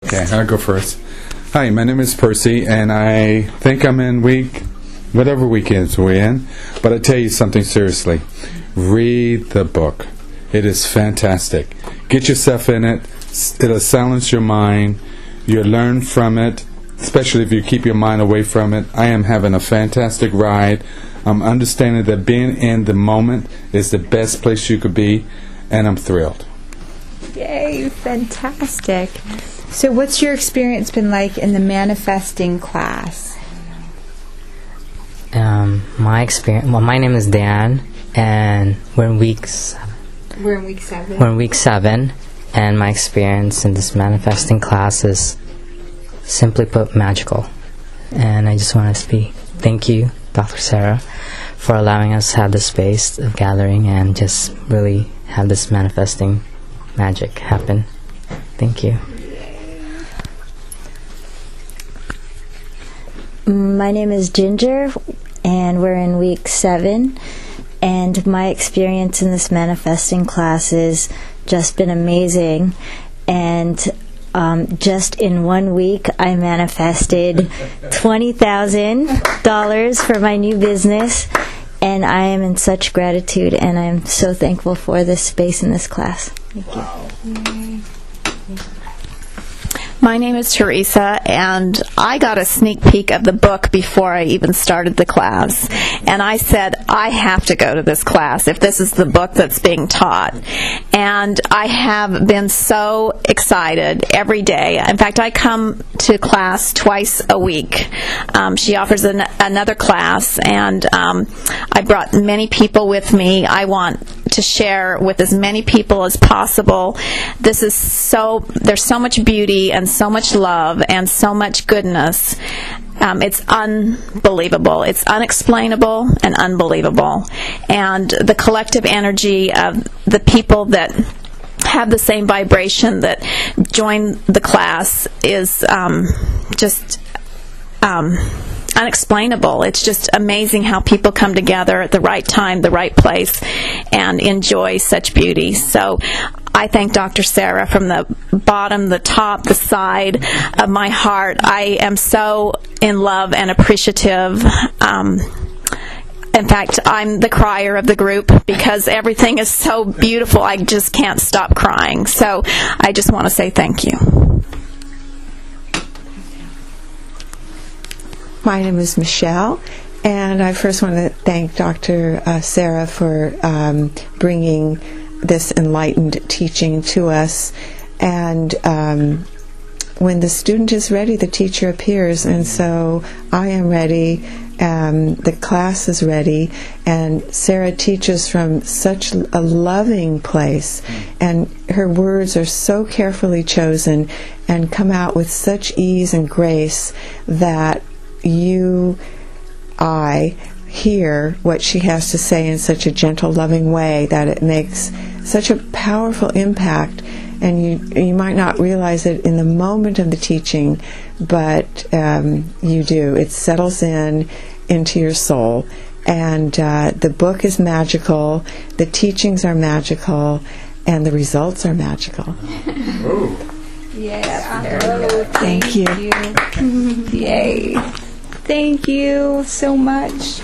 Okay, I'll go first. Hi, my name is Percy, and I think I'm in whatever weekends we're in, but I tell you something seriously. Read the book. It is fantastic. Get yourself in it. It'll silence your mind. You'll learn from it, especially if you keep your mind away from it. I am having a fantastic ride. I'm understanding that being in the moment is the best place you could be, and I'm thrilled. Yay, fantastic. So what's your experience been like in the manifesting class? My experience, my name is Dan, and we're in week 7. We're in week 7. We're in week 7, and my experience in this manifesting class is, simply put, magical. And I just want to thank you, Dr. Sarah, for allowing us to have this space of gathering and just really have this manifesting magic happen. Thank you. My name is Ginger, and we're in week 7, and my experience in this manifesting class has just been amazing. And just in 1 week, I manifested $20,000 for my new business, and I am in such gratitude, and I'm so thankful for this space in this class. Thank you. Yay. My name is Teresa, and I got a sneak peek of the book before I even started the class. And I said, I have to go to this class if this is the book that's being taught. And I have been so excited every day. In fact, I come to class twice a week. She offers another class, and I brought many people with me. I want to share with as many people as possible. There's so much beauty and so much love and so much goodness. It's unbelievable. It's unexplainable and unbelievable. And the collective energy of the people that have the same vibration that join the class is just unexplainable. It's just amazing how people come together at the right time, the right place, and enjoy such beauty. So I thank Dr. Sarah from the bottom, the top, the side of my heart. I am so in love and appreciative. In fact, I'm the crier of the group because everything is so beautiful. I just can't stop crying. So I just want to say thank you. My name is Michelle, and I first want to thank Dr. Sarah for bringing this enlightened teaching to us. And when the student is ready, the teacher appears, and so I am ready. The class is ready, and Sarah teaches from such a loving place, and her words are so carefully chosen and come out with such ease and grace that I hear what she has to say in such a gentle, loving way that it makes such a powerful impact. And you might not realize it in the moment of the teaching, but you do. It settles into your soul. And the book is magical, the teachings are magical, and the results are magical. Yes. Thank you. Yay. Thank you so much.